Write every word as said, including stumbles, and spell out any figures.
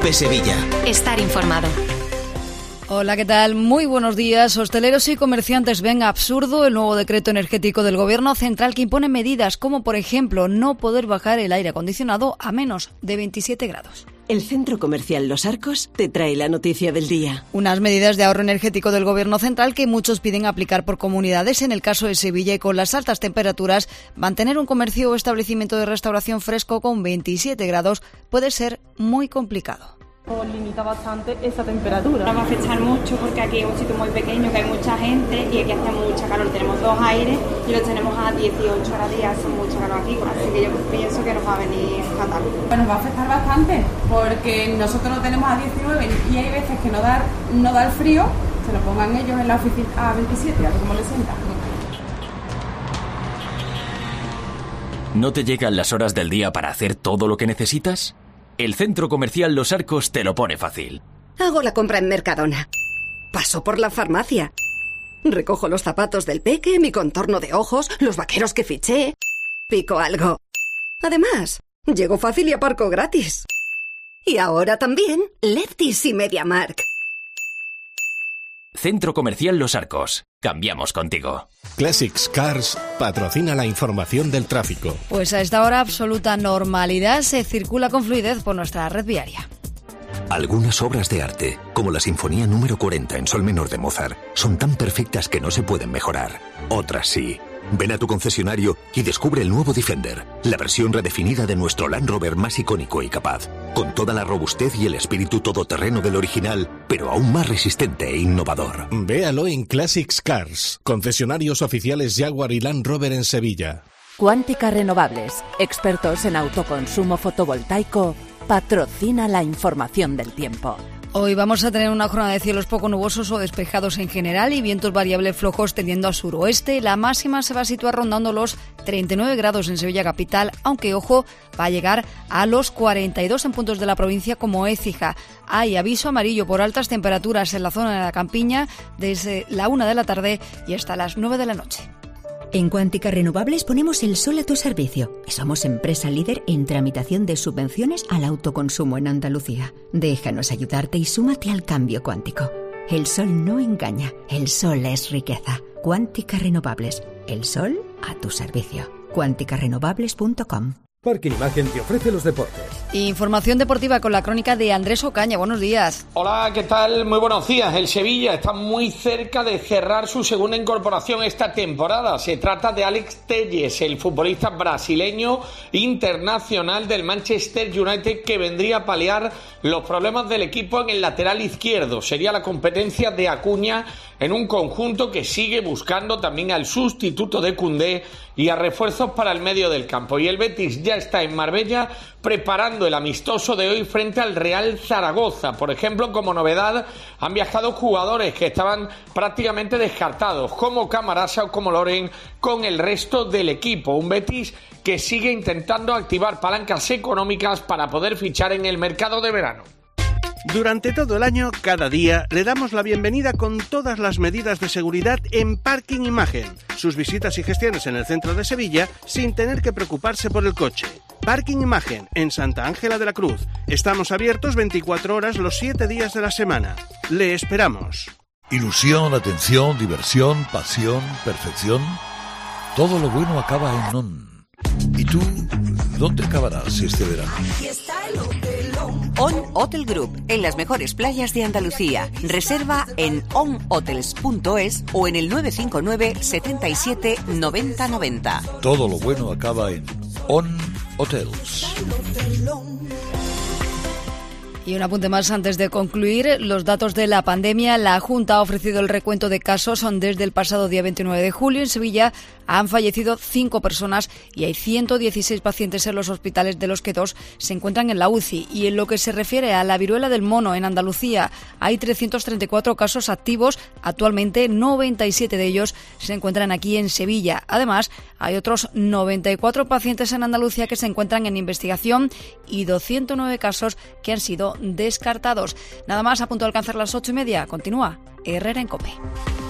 COPE Sevilla. Estar informado. Hola, ¿qué tal? Muy buenos días. Hosteleros y comerciantes ven absurdo el nuevo decreto energético del Gobierno Central que impone medidas como, por ejemplo, no poder bajar el aire acondicionado a menos de veintisiete grados. El Centro Comercial Los Arcos te trae la noticia del día. Unas medidas de ahorro energético del Gobierno Central que muchos piden aplicar por comunidades. En el caso de Sevilla y con las altas temperaturas, mantener un comercio o establecimiento de restauración fresco con veintisiete grados puede ser muy complicado. Nos limita bastante esa temperatura. Nos va a afectar mucho porque aquí es un sitio muy pequeño, que hay mucha gente y aquí hace mucha calor. Tenemos dos aires y los tenemos a dieciocho horas día, hace mucho calor aquí. Así que yo pienso que nos va a venir fatal. Pues nos va a afectar bastante porque nosotros lo tenemos a diecinueve y hay veces que no da, no da el frío, se lo pongan ellos en la oficina a veintisiete, a ver cómo les sienta. ¿No te llegan las horas del día para hacer todo lo que necesitas? El Centro Comercial Los Arcos te lo pone fácil. Hago la compra en Mercadona. Paso por la farmacia. Recojo los zapatos del peque, mi contorno de ojos, los vaqueros que fiché. Pico algo. Además, llego fácil y aparco gratis. Y ahora también Lefties y MediaMarkt. Centro Comercial Los Arcos. Cambiamos contigo. Classics Cars patrocina la información del tráfico. Pues a esta hora absoluta normalidad, se circula con fluidez por nuestra red viaria. Algunas obras de arte, como la Sinfonía número cuarenta en sol menor de Mozart, son tan perfectas que no se pueden mejorar. Otras sí. Ven a tu concesionario y descubre el nuevo Defender, la versión redefinida de nuestro Land Rover más icónico y capaz, con toda la robustez y el espíritu todoterreno del original, pero aún más resistente e innovador. Véalo en Classics Cars, concesionarios oficiales Jaguar y Land Rover en Sevilla. Cuántica Renovables, expertos en autoconsumo fotovoltaico, patrocina la información del tiempo. Hoy vamos a tener una jornada de cielos poco nubosos o despejados en general y vientos variables flojos tendiendo al suroeste. La máxima se va a situar rondando los treinta y nueve grados en Sevilla capital, aunque, ojo, va a llegar a los cuarenta y dos en puntos de la provincia como Écija. Hay aviso amarillo por altas temperaturas en la zona de la Campiña desde la una de la tarde y hasta las nueve de la noche. En Cuántica Renovables ponemos el sol a tu servicio y somos empresa líder en tramitación de subvenciones al autoconsumo en Andalucía. Déjanos ayudarte y súmate al cambio cuántico. El sol no engaña, el sol es riqueza. Cuántica Renovables, el sol a tu servicio. cuántica renovables punto com. Parking Imagen te ofrece los deportes. Información deportiva con la crónica de Andrés Ocaña. Buenos días. Hola, ¿qué tal? Muy buenos días. El Sevilla está muy cerca de cerrar su segunda incorporación esta temporada. Se trata de Alex Telles, el futbolista brasileño internacional del Manchester United, que vendría a paliar los problemas del equipo en el lateral izquierdo. Sería la competencia de Acuña en un conjunto que sigue buscando también al sustituto de Koundé y a refuerzos para el medio del campo. Y el Betis ya está en Marbella preparando el amistoso de hoy frente al Real Zaragoza. Por ejemplo, como novedad, han viajado jugadores que estaban prácticamente descartados, como Camarasa o como Loren, con el resto del equipo. Un Betis que sigue intentando activar palancas económicas para poder fichar en el mercado de verano. Durante todo el año, cada día, le damos la bienvenida con todas las medidas de seguridad en Parking Imagen. Sus visitas y gestiones en el centro de Sevilla sin tener que preocuparse por el coche. Parking Imagen, en Santa Ángela de la Cruz. Estamos abiertos veinticuatro horas los siete días de la semana. Le esperamos. Ilusión, atención, diversión, pasión, perfección. Todo lo bueno acaba en ON. ¿Y tú, dónde acabarás este verano? On Hotel Group, en las mejores playas de Andalucía. Reserva en on hotels punto es o en el nueve cinco nueve, setenta y siete, noventa noventa. Todo lo bueno acaba en On Hotels. Y un apunte más antes de concluir. Los datos de la pandemia. La Junta ha ofrecido el recuento de casos. Desde el pasado día veintinueve de julio en Sevilla han fallecido cinco personas y hay ciento dieciséis pacientes en los hospitales, de los que dos se encuentran en la U C I. Y en lo que se refiere a la viruela del mono en Andalucía, hay trescientos treinta y cuatro casos activos. Actualmente noventa y siete de ellos se encuentran aquí en Sevilla. Además, hay otros noventa y cuatro pacientes en Andalucía que se encuentran en investigación y doscientos nueve casos que han sido descartados. Nada más, a punto de alcanzar las ocho y media. Continúa Herrera en COPE.